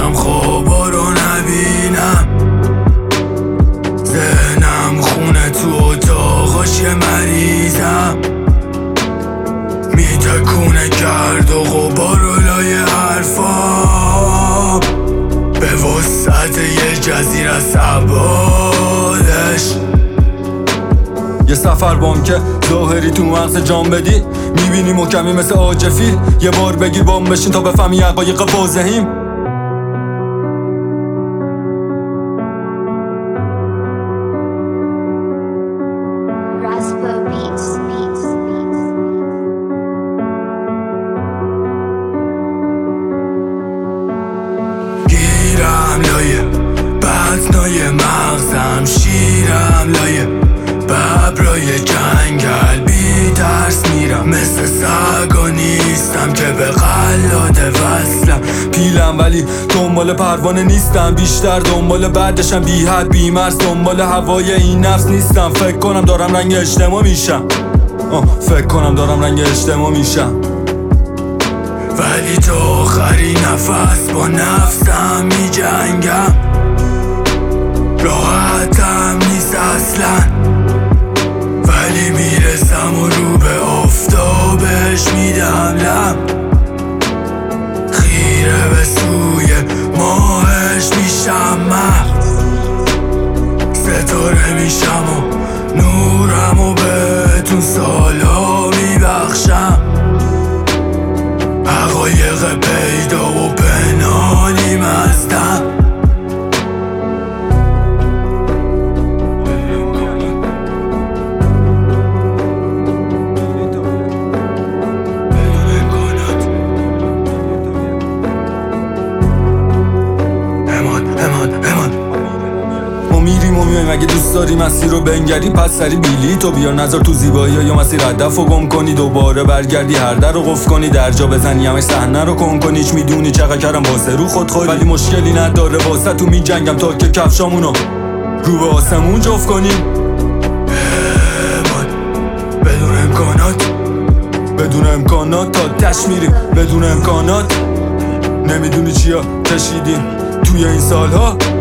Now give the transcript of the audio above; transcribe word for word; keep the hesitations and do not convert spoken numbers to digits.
باشم خوابا رو نبینم، ذهنم خونه تو اتاقاش یه مریضم، میتکونه گرد و غبار و لای حرفام، به وسعت یه جزیره سبادش. یه سفر بام که ظاهری تو مغز جام بدی، میبینی محکمی مثل عاجفی، یه بار بگیر بام بشین تا بفهمی حقایق واضحیم. گیرم لایه بطنای مغزم، شیرم لایه ببرای جنگل، بی ترس میرم مثل سگا نیستم که به قلاده وصلم. پیلم ولی دنبال پروانه نیستم، بیشتر دنبال بعدشم، بی حد بی مرز دنبال هوای این نفس نیستم. فکر کنم دارم رنگ اجتماع میشم، آه فکر کنم دارم رنگ اجتماع میشم، ولی تو آخری نفس با نفسم می جنگم، راحتم نیست اصلا، ولی میرسم و رو به آفتابش میدم لم، خیره به سوی ماهش میشم، من ستاره میشم و نورم و بهتون سالا میبخشم، حقایق پیدا و پنهانی مستم. ما میریم و میایم، اگه دوست داری مسیر رو بنگری پس سری بیلی تو بیار، نظر تو زیبایی یا مسیر هدف رو گم کنی، دوباره برگردی هر در رو قفل کنی، در جا بزنی همش صحنه رو کن کنی. هیچ میدونی چقدر کردم واسه رو خود خود، ولی مشکلی نداره واسه تو میجنگم تا که کفشامونو رو به آسمون جفت کنیم. بدون امکانات بدون امکانات تا تش میریم، بدون امکانات نمیدونی چیا کشیدیم توی این سالها.